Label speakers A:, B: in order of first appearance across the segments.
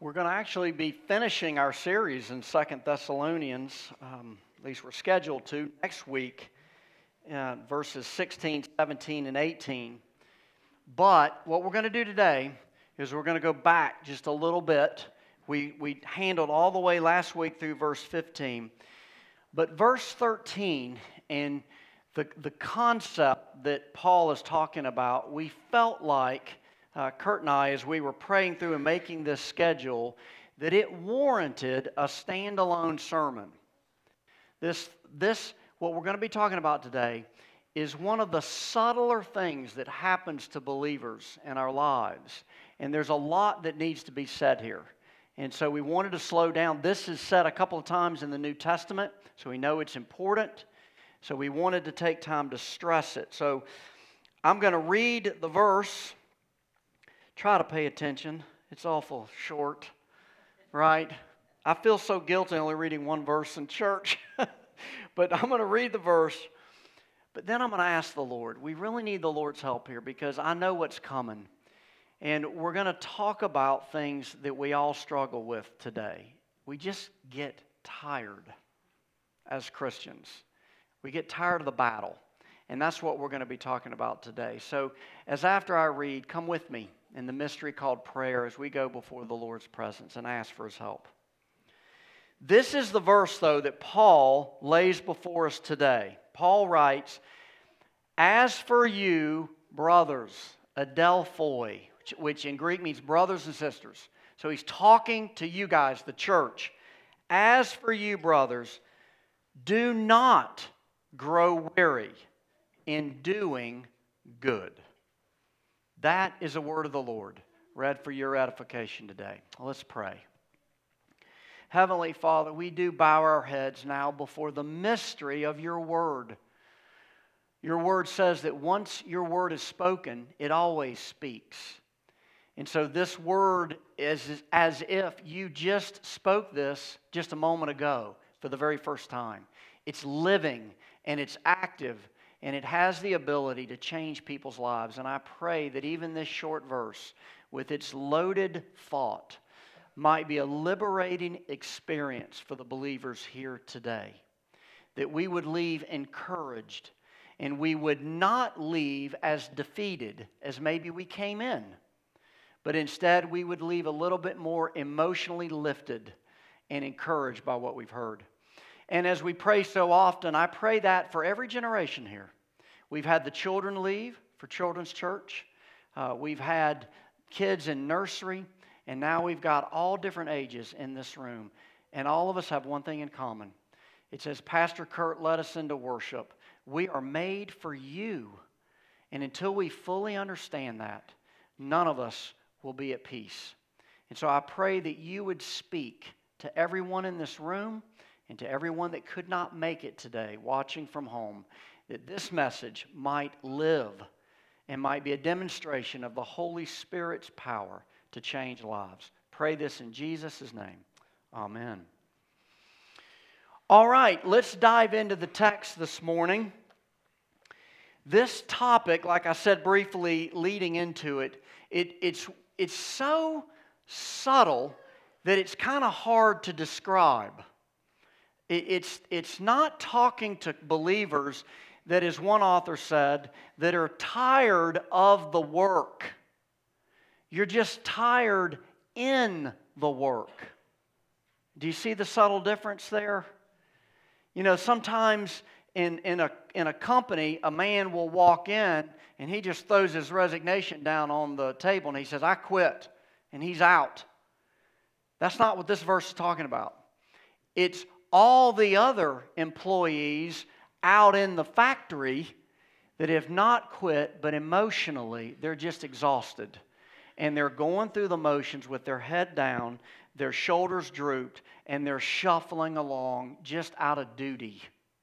A: We're going to actually be finishing our series in 2 Thessalonians, at least we're scheduled to, next week, verses 16, 17, and 18. But what we're going to do today is we're going to go back just a little bit. We handled all the way last week through verse 15. But verse 13 and the concept that Paul is talking about, we felt like, Kurt and I, as we were praying through and making this schedule, that it warranted a standalone sermon. This, what we're going to be talking about today, is one of the subtler things that happens to believers in our lives. And there's a lot that needs to be said here. And so we wanted to slow down. This is said a couple of times in the New Testament, so we know it's important. So we wanted to take time to stress it. So I'm going to read the verse. Try to pay attention. It's awful short, right? I feel so guilty only reading one verse in church. But I'm going to read the verse. But then I'm going to ask the Lord. We really need the Lord's help here because I know what's coming. And we're going to talk about things that we all struggle with today. We just get tired as Christians. We get tired of the battle. And that's what we're going to be talking about today. So as after I read, come with me in the mystery called prayer as we go before the Lord's presence and ask for His help. This is the verse, though, that Paul lays before us today. Paul writes, "As for you, brothers," adelphoi, which in Greek means brothers and sisters. So he's talking to you guys, the church. "As for you, brothers, do not grow weary in doing good." That is a word of the Lord, read for your edification today. Let's pray. Heavenly Father, we do bow our heads now before the mystery of your word. Your word says that once your word is spoken, it always speaks. And so this word is as if you just spoke this just a moment ago for the very first time. It's living and it's active and it has the ability to change people's lives. And I pray that even this short verse with its loaded thought might be a liberating experience for the believers here today. That we would leave encouraged and we would not leave as defeated as maybe we came in. But instead we would leave a little bit more emotionally lifted and encouraged by what we've heard. And as we pray so often, I pray that for every generation here. We've had the children leave for Children's Church. We've had kids in nursery. And now we've got all different ages in this room. And all of us have one thing in common. It says, Pastor Kurt led us into worship. We are made for you. And until we fully understand that, none of us will be at peace. And so I pray that you would speak to everyone in this room and to everyone that could not make it today, watching from home, that this message might live and might be a demonstration of the Holy Spirit's power to change lives. Pray this in Jesus' name. Amen. All right, let's dive into the text this morning. This topic, like I said briefly leading into it, it's so subtle that it's kind of hard to describe. It's not talking to believers that, as one author said, that are tired of the work. You're just tired in the work. Do you see the subtle difference there? You know, sometimes in a company, a man will walk in and he just throws his resignation down on the table and he says, "I quit," and he's out. That's not what this verse is talking about. It's all the other employees out in the factory that have not quit, but emotionally they're just exhausted. And they're going through the motions with their head down, their shoulders drooped, and they're shuffling along just out of duty.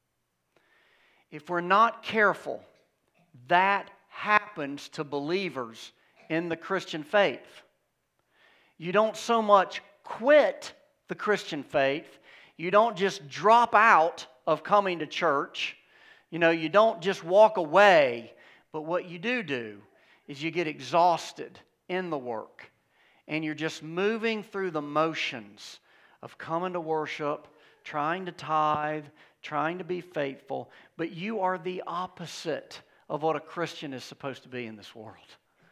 A: If we're not careful, that happens to believers in the Christian faith. You don't so much quit the Christian faith. You don't just drop out of coming to church. You know, you don't just walk away. But what you do is you get exhausted in the work. and you're just moving through the motions of coming to worship, trying to tithe, trying to be faithful, but you are the opposite of what a Christian is supposed to be in this world.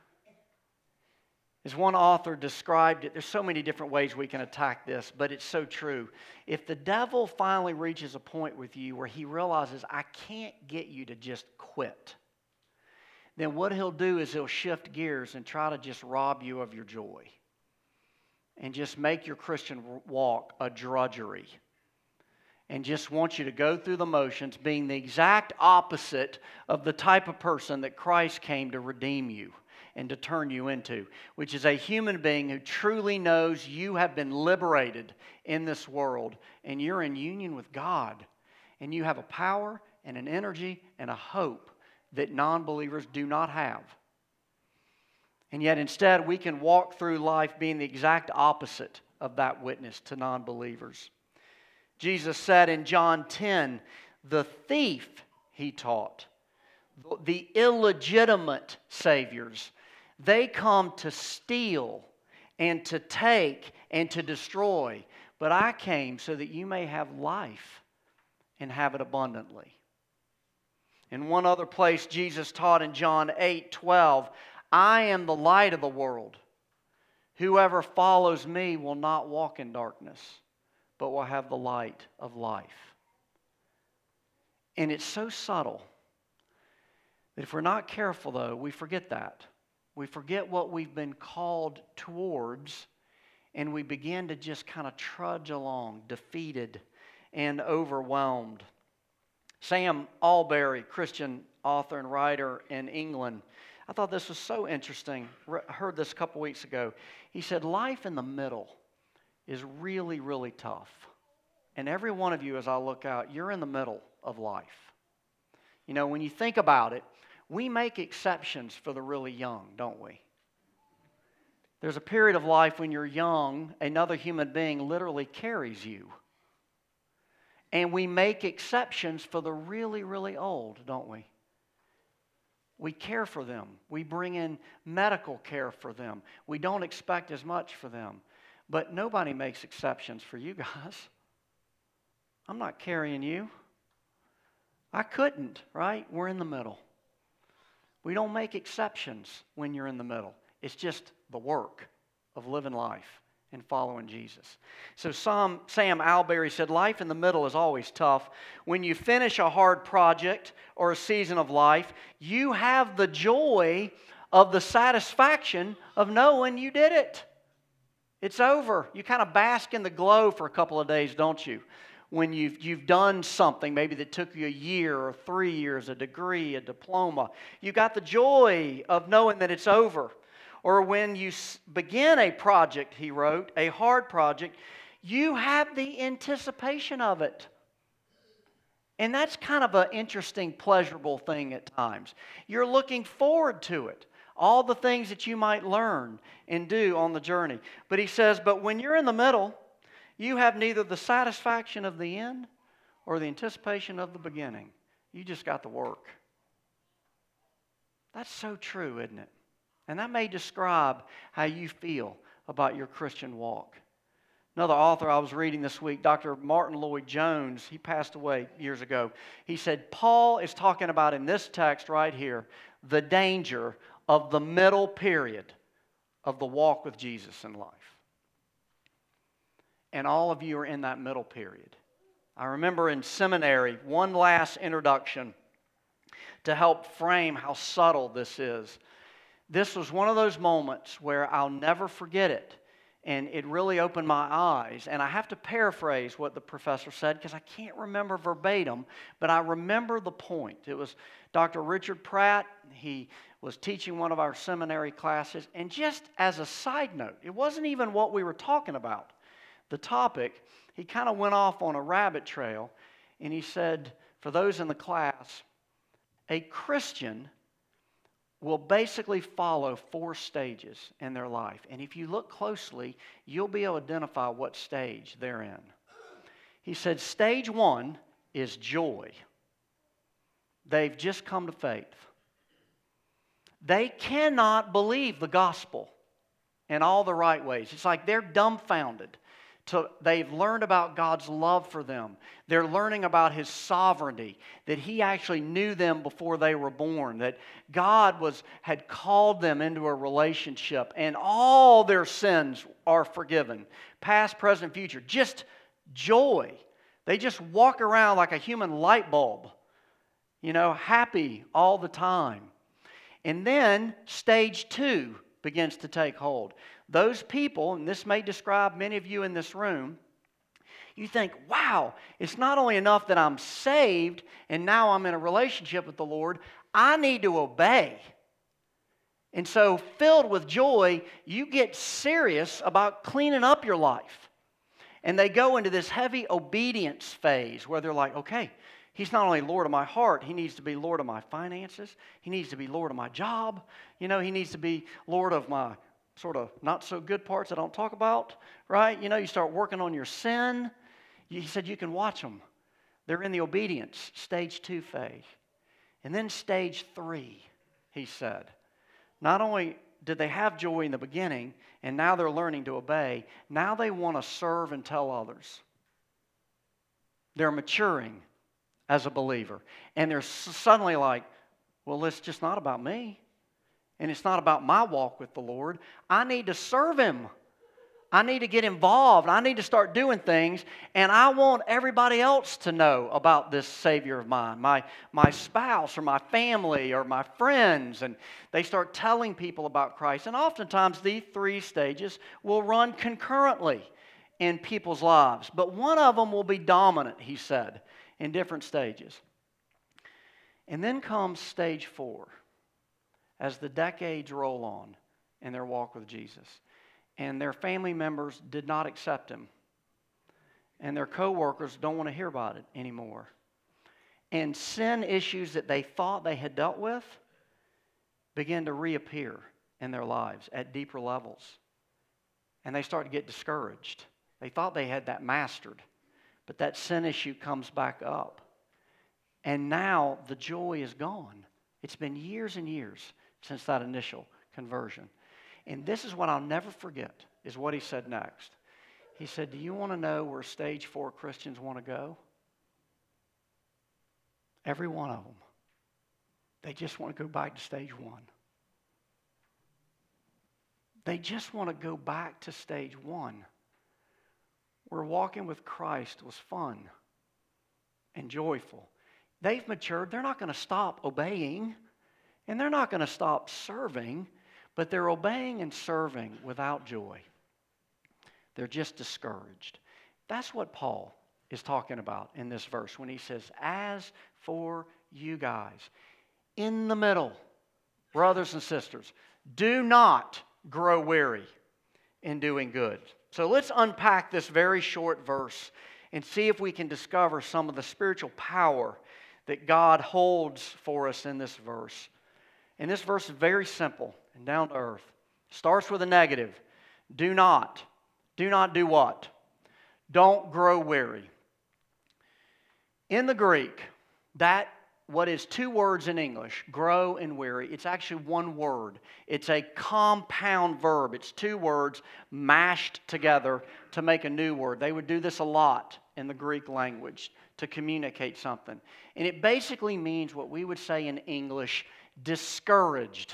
A: As one author described it, there's so many different ways we can attack this, but it's so true. If the devil finally reaches a point with you where he realizes, I can't get you to just quit, then what he'll do is he'll shift gears and try to just rob you of your joy and just make your Christian walk a drudgery and just want you to go through the motions, being the exact opposite of the type of person that Christ came to redeem you and to turn you into, which is a human being who truly knows you have been liberated in this world and you're in union with God and you have a power and an energy and a hope that non-believers do not have. And yet instead we can walk through life being the exact opposite of that witness to non-believers. Jesus said in John 10, the thief, he taught, the illegitimate saviors, they come to steal and to take and to destroy. But I came so that you may have life and have it abundantly. In one other place, Jesus taught in John 8:12, I am the light of the world. Whoever follows me will not walk in darkness, but will have the light of life. And it's so subtle that if we're not careful, though, we forget that. We forget what we've been called towards, and we begin to just kind of trudge along, defeated and overwhelmed. Sam Allberry, Christian author and writer in England, I thought this was so interesting. I heard this a couple weeks ago. He said, life in the middle is really, really tough. And every one of you, as I look out, you're in the middle of life. You know, when you think about it, we make exceptions for the really young, don't we? There's a period of life when you're young, another human being literally carries you. And we make exceptions for the really, really old, don't we? We care for them. We bring in medical care for them. We don't expect as much for them. But nobody makes exceptions for you guys. I'm not carrying you. I couldn't, right? We're in the middle. We don't make exceptions when you're in the middle. It's just the work of living life and following Jesus. So Sam Allberry said, life in the middle is always tough. When you finish a hard project or a season of life, you have the joy of the satisfaction of knowing you did it. It's over. You kind of bask in the glow for a couple of days, don't you? When you've done something maybe that took you a year or 3 years, a degree, a diploma. You got the joy of knowing that it's over. Or when you begin a project, he wrote, a hard project, you have the anticipation of it. And that's kind of an interesting, pleasurable thing at times. You're looking forward to it. All the things that you might learn and do on the journey. But he says, but when you're in the middle, you have neither the satisfaction of the end or the anticipation of the beginning. You just got the work. That's so true, isn't it? And that may describe how you feel about your Christian walk. Another author I was reading this week, Dr. Martin Lloyd-Jones, he passed away years ago. He said, Paul is talking about in this text right here, the danger of the middle period of the walk with Jesus in life. And all of you are in that middle period. I remember in seminary, one last introduction to help frame how subtle this is. This was one of those moments where I'll never forget it. And it really opened my eyes. And I have to paraphrase what the professor said because I can't remember verbatim, but I remember the point. It was Dr. Richard Pratt. He was teaching one of our seminary classes. And just as a side note, it wasn't even what we were talking about. The topic, he kind of went off on a rabbit trail. And he said, for those in the class, a Christian will basically follow 4 stages in their life. And if you look closely, you'll be able to identify what stage they're in. He said, stage 1 is joy. They've just come to faith. They cannot believe the gospel. in all the right ways. It's like they're dumbfounded. They've learned about God's love for them. They're learning about His sovereignty, that He actually knew them before they were born, that God had called them into a relationship, and all their sins are forgiven, past, present, future. Just joy. They just walk around like a human light bulb, happy all the time. And then stage 2 begins to take hold. Those people, and this may describe many of you in this room, you think, wow, it's not only enough that I'm saved and now I'm in a relationship with the Lord, I need to obey. And so, filled with joy, you get serious about cleaning up your life. And they go into this heavy obedience phase where they're like, okay, He's not only Lord of my heart, He needs to be Lord of my finances. He needs to be Lord of my job. He needs to be Lord of my sort of not so good parts I don't talk about, right? You start working on your sin. He said you can watch them. They're in the obedience, stage 2 phase. And then stage 3, he said. Not only did they have joy in the beginning, and now they're learning to obey, now they want to serve and tell others. They're maturing as a believer. And they're suddenly like, well, it's just not about me. And it's not about my walk with the Lord. I need to serve Him. I need to get involved. I need to start doing things. And I want everybody else to know about this Savior of mine, my spouse or my family or my friends. And they start telling people about Christ. And oftentimes these 3 stages will run concurrently in people's lives. But one of them will be dominant, he said, in different stages. And then comes stage 4. As the decades roll on in their walk with Jesus. And their family members did not accept Him. And their co-workers don't want to hear about it anymore. And sin issues that they thought they had dealt with begin to reappear in their lives at deeper levels. And they start to get discouraged. They thought they had that mastered. But that sin issue comes back up. And now the joy is gone. It's been years and years since that initial conversion. And this is what I'll never forget, is what he said next. He said, do you want to know where stage 4 Christians want to go? Every one of them. They just want to go back to stage 1. They just want to go back to stage 1, where walking with Christ was fun and joyful. They've matured. They're not going to stop obeying. And they're not going to stop serving, but they're obeying and serving without joy. They're just discouraged. That's what Paul is talking about in this verse when he says, as for you guys, in the middle, brothers and sisters, do not grow weary in doing good. So let's unpack this very short verse and see if we can discover some of the spiritual power that God holds for us in this verse. And this verse is very simple and down to earth. Starts with a negative. Do not. Do not do what? Don't grow weary. In the Greek, what is 2 words in English, grow and weary, it's actually 1 word. It's a compound verb. It's 2 words mashed together to make a new word. They would do this a lot in the Greek language to communicate something. And it basically means what we would say in English, discouraged.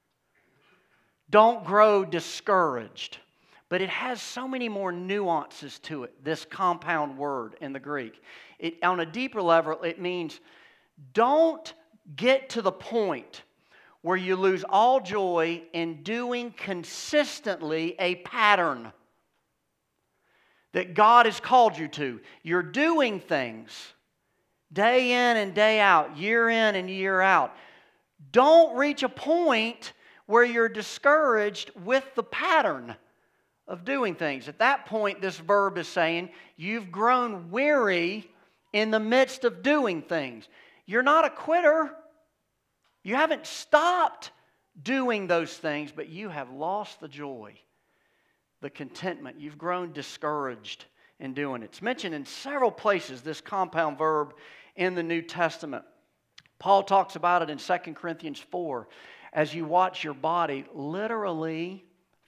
A: Don't grow discouraged. But it has so many more nuances to it, this compound word in the Greek. On a deeper level, it means don't get to the point where you lose all joy in doing consistently a pattern that God has called you to. You're doing things day in and day out, year in and year out. Don't reach a point where you're discouraged with the pattern of doing things. At that point, this verb is saying you've grown weary in the midst of doing things. You're not a quitter. You haven't stopped doing those things, but you have lost the joy, the contentment. You've grown discouraged in doing it. It's mentioned in several places, this compound verb in the New Testament. Paul talks about it in 2 Corinthians 4. As you watch your body literally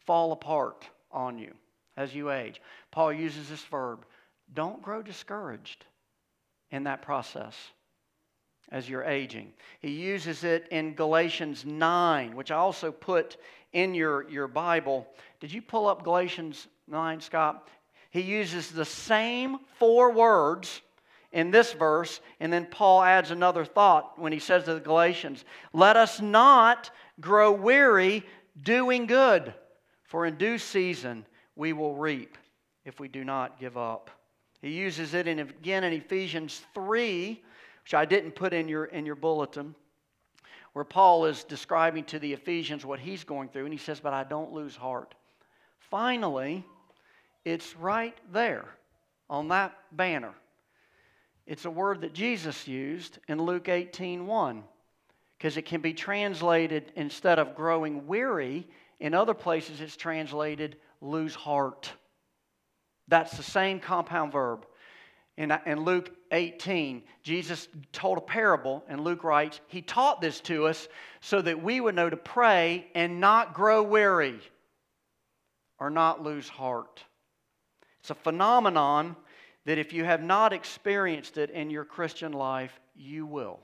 A: fall apart on you as you age. Paul uses this verb. Don't grow discouraged in that process as you're aging. He uses it in Galatians 9, which I also put in your Bible. Did you pull up Galatians 9, Scott? He uses the same 4 words in this verse, and then Paul adds another thought when he says to the Galatians, let us not grow weary doing good, for in due season we will reap if we do not give up. He uses it again in Ephesians 3, which I didn't put in your bulletin, where Paul is describing to the Ephesians what he's going through, and he says, but I don't lose heart. Finally, it's right there on that banner. It's a word that Jesus used in Luke 18:1, because it can be translated, instead of growing weary, in other places it's translated lose heart. That's the same compound verb. In Luke 18, Jesus told a parable, and Luke writes, He taught this to us so that we would know to pray and not grow weary or not lose heart. It's a phenomenon that if you have not experienced it in your Christian life, you will.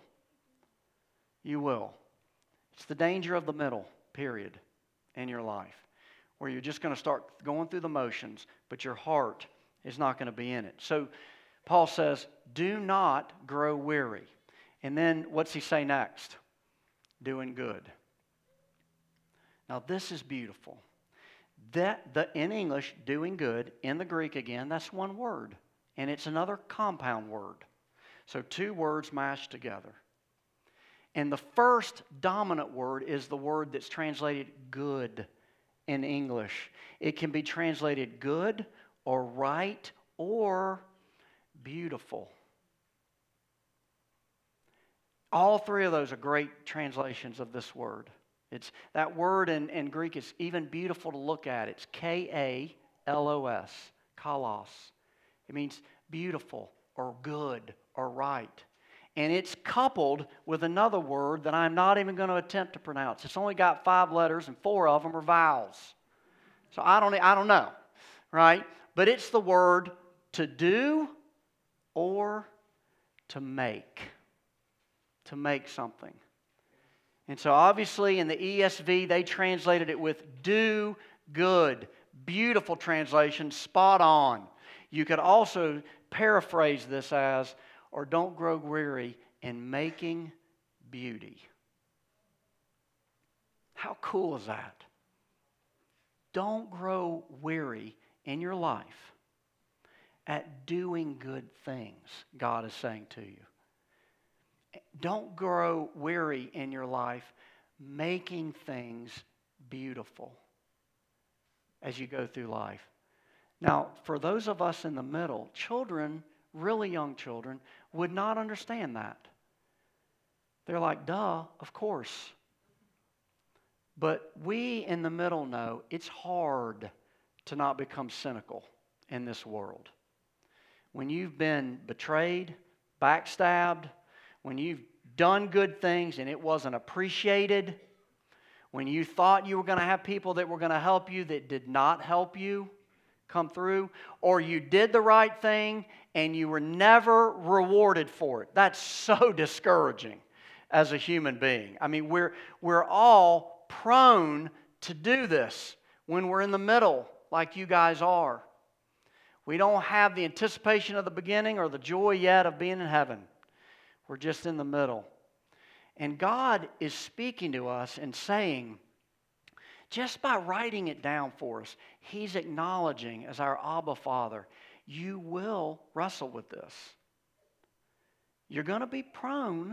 A: You will. It's the danger of the middle period in your life, where you're just going to start going through the motions, but your heart is not going to be in it. So Paul says, do not grow weary. And then what's he say next? Doing good. Now this is beautiful. In English, doing good, in the Greek again, that's one word. And it's another compound word. So 2 words mashed together. And the first dominant word is the word that's translated good in English. It can be translated good or right or beautiful. All 3 of those are great translations of this word. It's that word in Greek is even beautiful to look at. It's K-A-L-O-S, kalos. It means beautiful or good or right. And it's coupled with another word that I'm not even going to attempt to pronounce. It's only got 5 letters and 4 of them are vowels. So I don't know, right? But it's the word to do or to make something. And so obviously in the ESV, they translated it with do good. Beautiful translation, spot on. You could also paraphrase this as, or don't grow weary in making beauty. How cool is that? Don't grow weary in your life at doing good things, God is saying to you. Don't grow weary in your life making things beautiful as you go through life. Now, for those of us in the middle, children, really young children, would not understand that. They're like, duh, of course. But we in the middle know it's hard to not become cynical in this world. When you've been betrayed, backstabbed, when you've done good things and it wasn't appreciated, when you thought you were going to have people that were going to help you that did not help you come through, or you did the right thing and you were never rewarded for it. That's so discouraging as a human being. I mean, we're all prone to do this when we're in the middle like you guys are. We don't have the anticipation of the beginning or the joy yet of being in heaven. We're just in the middle. And God is speaking to us and saying, just by writing it down for us, He's acknowledging as our Abba Father, you will wrestle with this. You're going to be prone,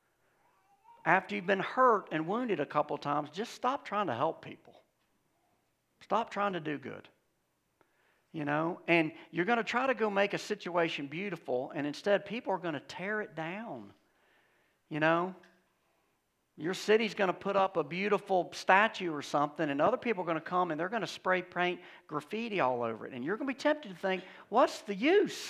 A: after you've been hurt and wounded a couple times, just stop trying to help people. Stop trying to do good. You know, and you're going to try to go make a situation beautiful, and instead people are going to tear it down. You know, your city's going to put up a beautiful statue or something, and other people are going to come and they're going to spray paint graffiti all over it. And you're going to be tempted to think, what's the use?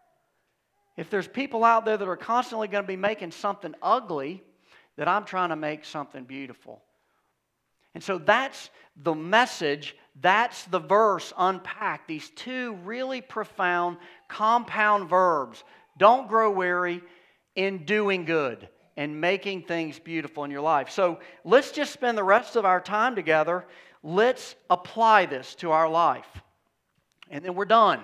A: If there's people out there that are constantly going to be making something ugly, that I'm trying to make something beautiful. And so that's the message, that's the verse unpacked. These two really profound compound verbs. Don't grow weary in doing good and making things beautiful in your life. So let's just spend the rest of our time together. Let's apply this to our life. And then we're done.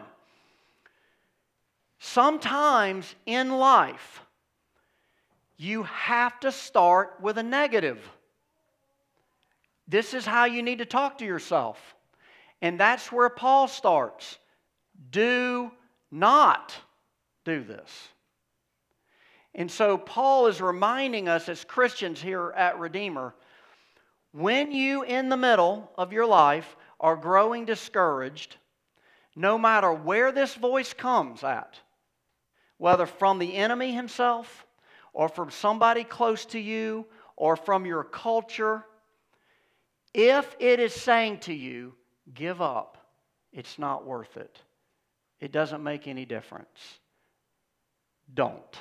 A: Sometimes in life, you have to start with a negative. This is how you need to talk to yourself. And that's where Paul starts. Do not do this. And so Paul is reminding us as Christians here at Redeemer, when you in the middle of your life are growing discouraged, no matter where this voice comes at, whether from the enemy himself or from somebody close to you or from your culture, if it is saying to you, give up, it's not worth it. It doesn't make any difference. Don't.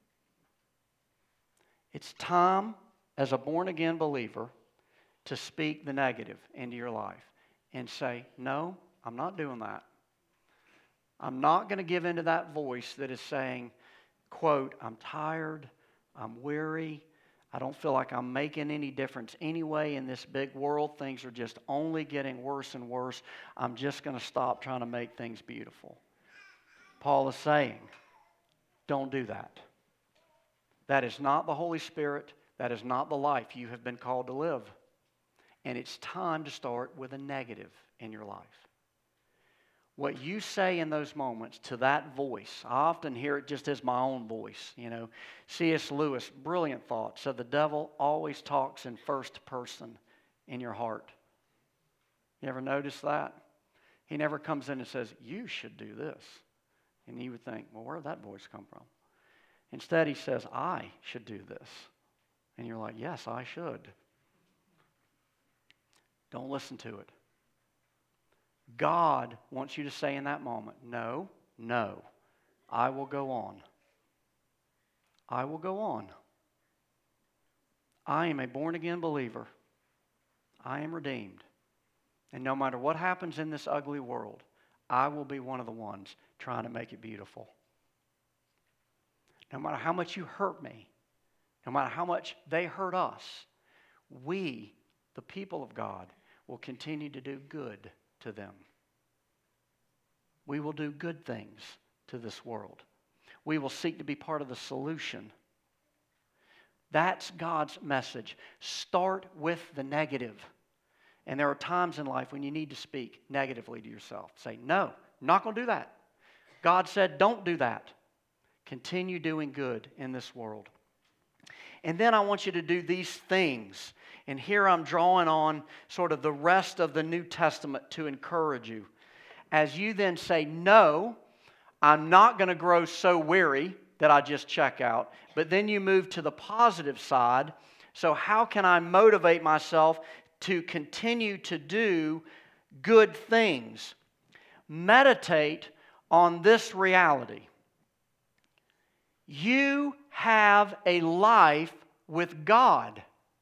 A: It's time as a born-again believer to speak the negative into your life and say, no, I'm not doing that. I'm not going to give in to that voice that is saying, quote, I'm tired, I'm weary, I don't feel like I'm making any difference anyway in this big world. Things are just only getting worse and worse. I'm just going to stop trying to make things beautiful. Paul is saying, don't do that. That is not the Holy Spirit. That is not the life you have been called to live. And it's time to start with a negative in your life. What you say in those moments to that voice, I often hear it just as my own voice. You know, C.S. Lewis, brilliant thought, said the devil always talks in first person in your heart. You ever notice that? He never comes in and says, you should do this. And you would think, well, where did that voice come from? Instead, he says, I should do this. And you're like, yes, I should. Don't listen to it. God wants you to say in that moment, no, no, I will go on. I will go on. I am a born-again believer. I am redeemed. And no matter what happens in this ugly world, I will be one of the ones trying to make it beautiful. No matter how much you hurt me, no matter how much they hurt us, we, the people of God, will continue to do good to them. We will do good things to this world. We will seek to be part of the solution. That's God's message. Start with the negative. And there are times in life when you need to speak negatively to yourself. Say, no, I'm not going to do that. God said, don't do that. Continue doing good in this world. And then I want you to do these things. And here I'm drawing on sort of the rest of the New Testament to encourage you. As you then say, no, I'm not going to grow so weary that I just check out. But then you move to the positive side. So how can I motivate myself to continue to do good things? Meditate on this reality. You have a life with God.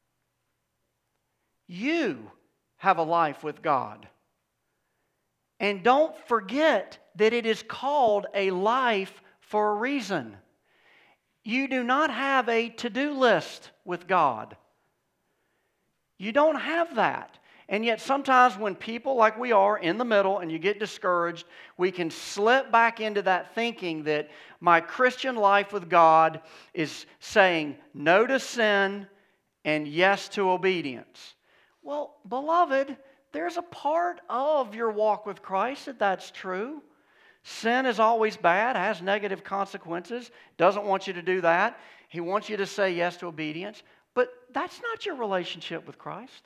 A: You have a life with God. And don't forget that it is called a life for a reason. You do not have a to-do list with God. You don't have that. And yet sometimes when people like we are in the middle and you get discouraged, we can slip back into that thinking that my Christian life with God is saying no to sin and yes to obedience. Well, beloved, there's a part of your walk with Christ that's true. Sin is always bad, has negative consequences, doesn't want you to do that. He wants you to say yes to obedience. But that's not your relationship with Christ.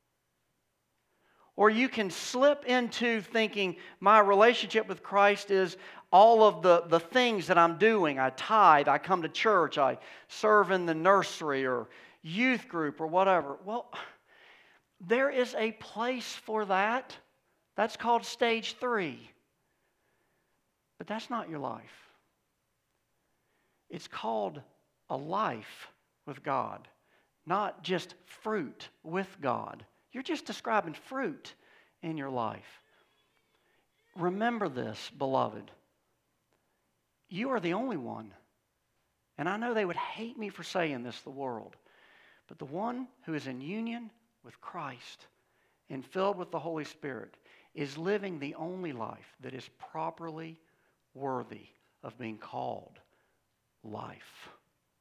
A: Or you can slip into thinking my relationship with Christ is all of the things that I'm doing. I tithe, I come to church, I serve in the nursery or youth group or whatever. Well, there is a place for that. That's called stage 3. But that's not your life. It's called a life with God, not just fruit with God You're just describing fruit in your life. Remember this, beloved. You are the only one. And I know they would hate me for saying this, the world. But the one who is in union with Christ and filled with the Holy Spirit is living the only life that is properly worthy of being called life.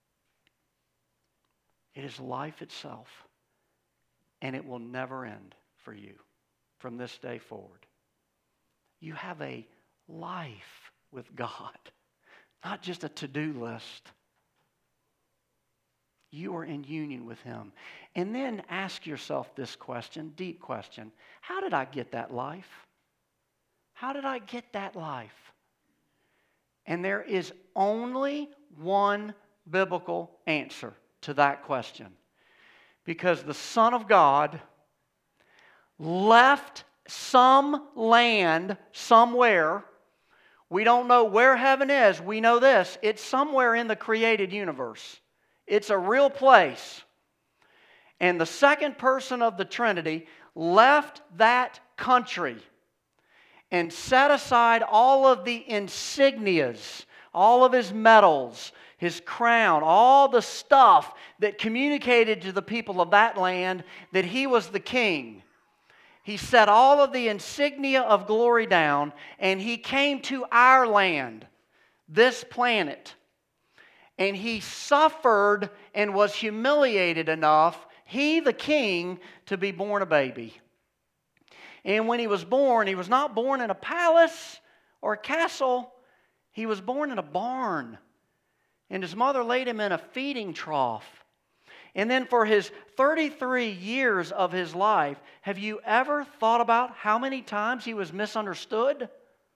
A: It is life itself, and it will never end for you from this day forward. You have a life with God, not just a to-do list. You are in union with Him. And then ask yourself this question, deep question. How did I get that life? How did I get that life? And there is only one biblical answer to that question. Because the Son of God left some land somewhere. We don't know where heaven is. We know this. It's somewhere in the created universe. It's a real place. And the second person of the Trinity left that country and set aside all of the insignias, all of his medals, his crown, all the stuff that communicated to the people of that land that he was the king. He set all of the insignia of glory down, and he came to our land, this planet. And he suffered and was humiliated enough, he the king, to be born a baby. And when he was not born in a palace or a castle. He was born in a barn. And his mother laid him in a feeding trough. And then for his 33 years of his life, have you ever thought about how many times he was misunderstood?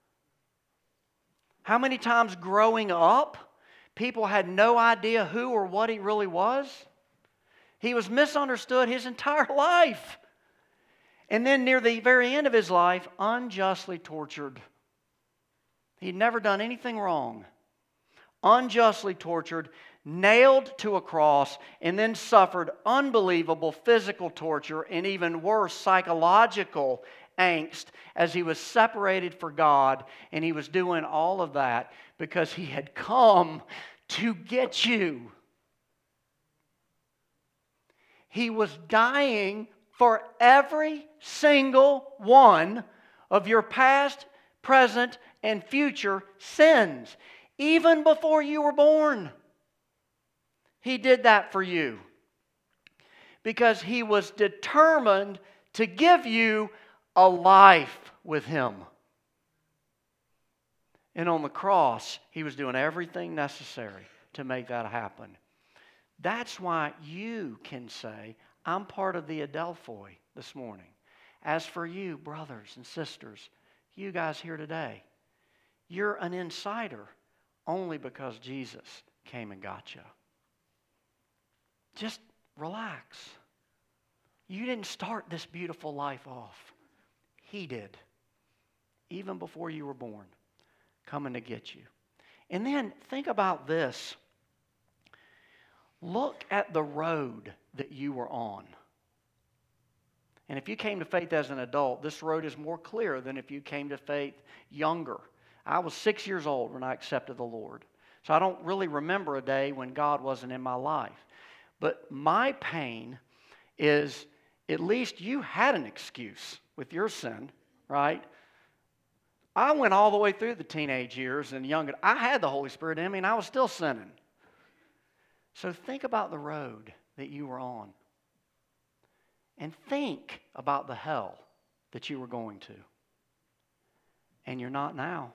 A: How many times growing up, people had no idea who or what he really was? He was misunderstood his entire life. And then near the very end of his life, unjustly tortured. He'd never done anything wrong. Unjustly tortured, nailed to a cross, and then suffered unbelievable physical torture and even worse, psychological angst as he was separated from God, and he was doing all of that because he had come to get you. He was dying for every single one of your past, present, and future sins. Even before you were born, He did that for you. Because He was determined to give you a life with Him. And on the cross, He was doing everything necessary to make that happen. That's why you can say, I'm part of the Adelphoi this morning. As for you, brothers and sisters, you guys here today, you're an insider only because Jesus came and got you. Just relax. You didn't start this beautiful life off. He did. Even before you were born, coming to get you. And then think about this. Look at the road that you were on. And if you came to faith as an adult, this road is more clear than if you came to faith younger. I was 6 years old when I accepted the Lord. So I don't really remember a day when God wasn't in my life. But my pain is, at least you had an excuse with your sin, right? I went all the way through the teenage years and young. I had the Holy Spirit in me and I was still sinning. So think about the road that you were on. And think about the hell that you were going to. And you're not now.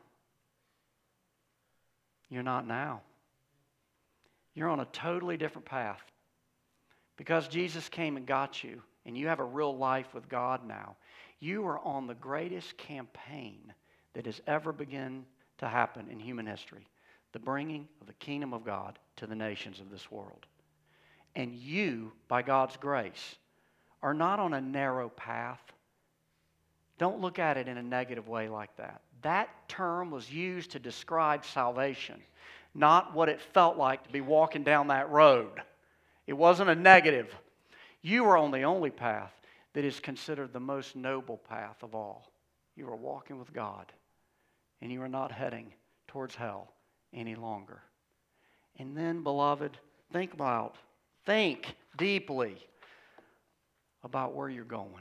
A: You're not now. You're on a totally different path. Because Jesus came and got you, and you have a real life with God now, you are on the greatest campaign that has ever begun to happen in human history. The bringing of the kingdom of God to the nations of this world. And you, by God's grace, are not on a narrow path. Don't look at it in a negative way like that. That term was used to describe salvation, not what it felt like to be walking down that road. It wasn't a negative. You are on the only path. that is considered the most noble path of all. You are walking with God, and you are not heading towards hell any longer. And then, beloved, think deeply about where you're going.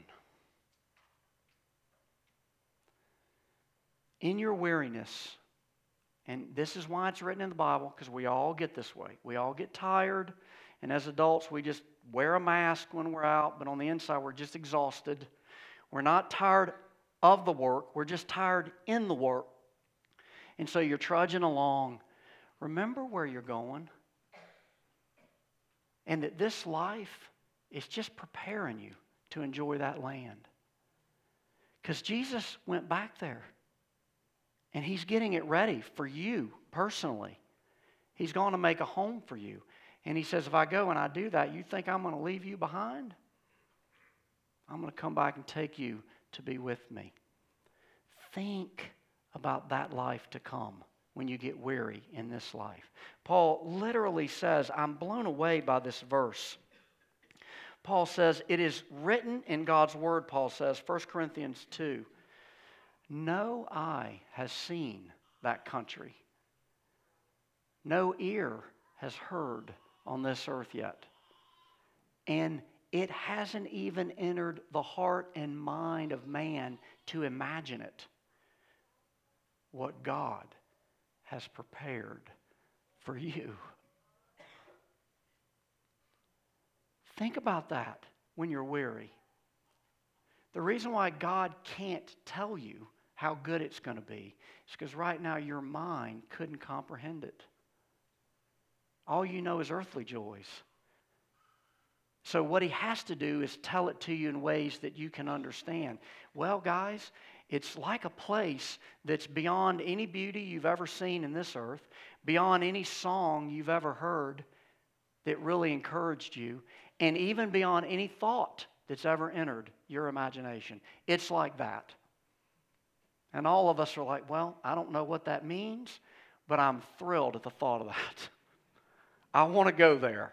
A: In your weariness, and this is why it's written in the Bible, because we all get this way. We all get tired, and as adults, we just wear a mask when we're out, but on the inside, we're just exhausted. We're not tired of the work, we're just tired in the work. And so you're trudging along. Remember where you're going, and that this life is just preparing you to enjoy that land. Because Jesus went back there. And He's getting it ready for you personally. He's going to make a home for you. And He says, if I go and I do that, you think I'm going to leave you behind? I'm going to come back and take you to be with me. Think about that life to come when you get weary in this life. Paul literally says, I'm blown away by this verse. Paul says, it is written in God's Word, Paul says, 1 Corinthians 2, no eye has seen that country. No ear has heard on this earth yet. And it hasn't even entered the heart and mind of man to imagine it. What God has prepared for you. Think about that when you're weary. The reason why God can't tell you how good it's going to be is because right now your mind couldn't comprehend it. All you know is earthly joys. So what He has to do is tell it to you in ways that you can understand. Well, guys, it's like a place that's beyond any beauty you've ever seen in this earth, beyond any song you've ever heard that really encouraged you, and even beyond any thought that's ever entered your imagination. It's like that. And all of us are like, well, I don't know what that means, but I'm thrilled at the thought of that. I want to go there.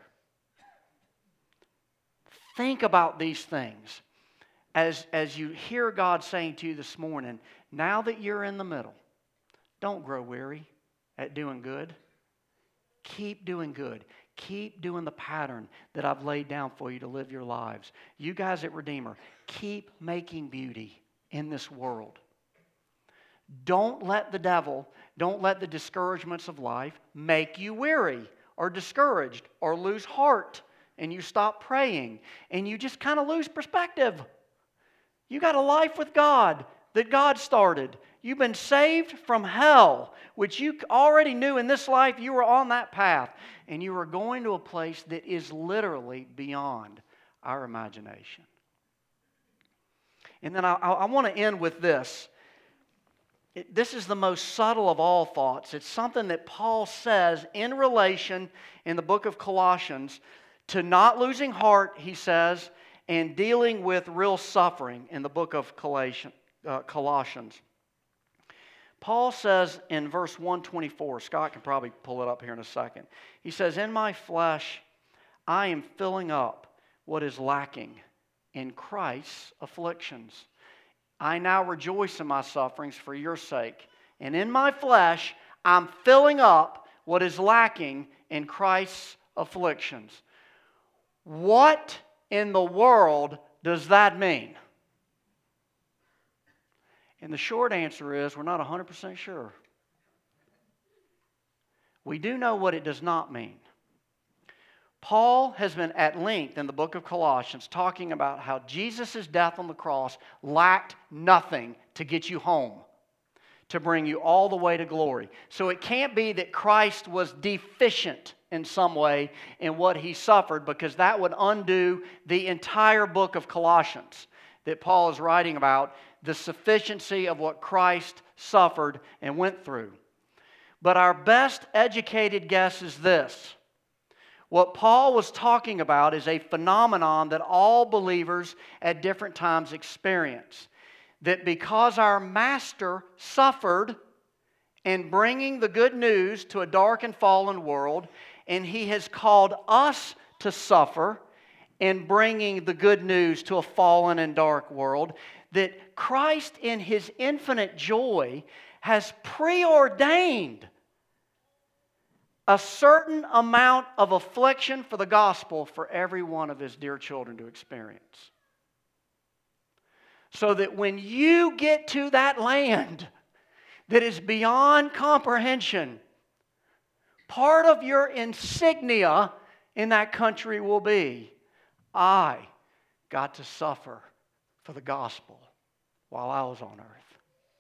A: Think about these things as you hear God saying to you this morning, now that you're in the middle, don't grow weary at doing good. Keep doing good. Keep doing the pattern that I've laid down for you to live your lives. You guys at Redeemer, keep making beauty in this world. Don't let the devil, don't let the discouragements of life make you weary or discouraged or lose heart and you stop praying and you just kind of lose perspective. You got a life with God that God started. You've been saved from hell, which you already knew in this life you were on that path. And you are going to a place that is literally beyond our imagination. And then I want to end with this. This is the most subtle of all thoughts. It's something that Paul says in relation in the book of Colossians to not losing heart, he says, and dealing with real suffering in the book of Colossians. Paul says in verse 124, Scott can probably pull it up here in a second. He says, in my flesh I am filling up what is lacking in Christ's afflictions. I now rejoice in my sufferings for your sake. And in my flesh, I'm filling up what is lacking in Christ's afflictions. What in the world does that mean? And the short answer is we're not 100% sure. We do know what it does not mean. Paul has been at length in the book of Colossians talking about how Jesus' death on the cross lacked nothing to get you home, to bring you all the way to glory. So it can't be that Christ was deficient in some way in what He suffered, because that would undo the entire book of Colossians that Paul is writing about, the sufficiency of what Christ suffered and went through. But our best educated guess is this. What Paul was talking about is a phenomenon that all believers at different times experience. That because our Master suffered in bringing the good news to a dark and fallen world, and He has called us to suffer in bringing the good news to a fallen and dark world, that Christ in His infinite joy has preordained a certain amount of affliction for the gospel for every one of His dear children to experience. So that when you get to that land that is beyond comprehension, part of your insignia in that country will be, I got to suffer for the gospel while I was on earth.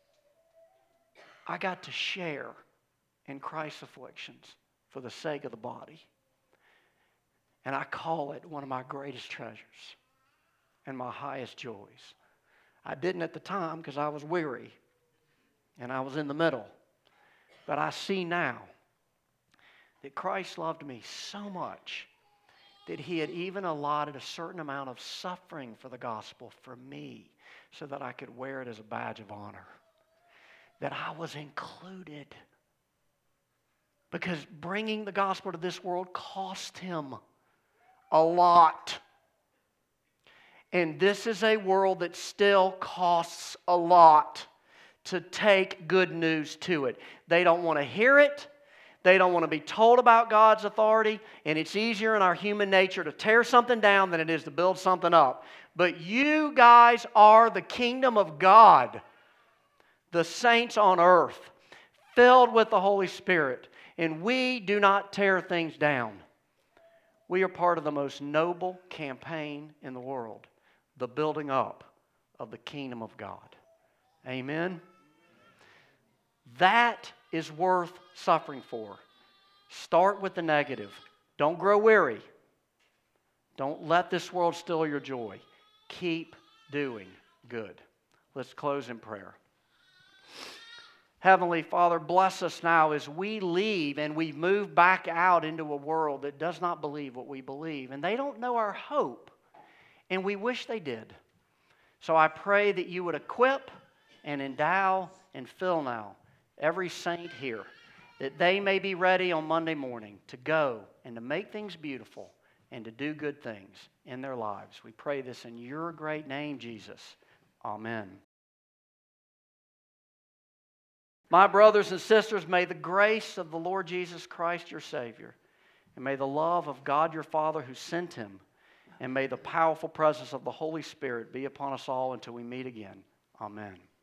A: I got to share in Christ's afflictions for the sake of the body. And I call it one of my greatest treasures and my highest joys. I didn't at the time because I was weary and I was in the middle. But I see now that Christ loved me so much that He had even allotted a certain amount of suffering for the gospel for me so that I could wear it as a badge of honor. That I was included. Because bringing the gospel to this world cost Him a lot. And this is a world that still costs a lot to take good news to it. They don't want to hear it. They don't want to be told about God's authority. And it's easier in our human nature to tear something down than it is to build something up. But you guys are the kingdom of God. The saints on earth, filled with the Holy Spirit. And we do not tear things down. We are part of the most noble campaign in the world. The building up of the kingdom of God. Amen? That is worth suffering for. Start with the negative. Don't grow weary. Don't let this world steal your joy. Keep doing good. Let's close in prayer. Heavenly Father, bless us now as we leave and we move back out into a world that does not believe what we believe. And they don't know our hope. And we wish they did. So I pray that you would equip and endow and fill now every saint here, that they may be ready on Monday morning to go and to make things beautiful and to do good things in their lives. We pray this in your great name, Jesus. Amen. My brothers and sisters, may the grace of the Lord Jesus Christ, your Savior, and may the love of God your Father who sent Him, and may the powerful presence of the Holy Spirit be upon us all until we meet again. Amen.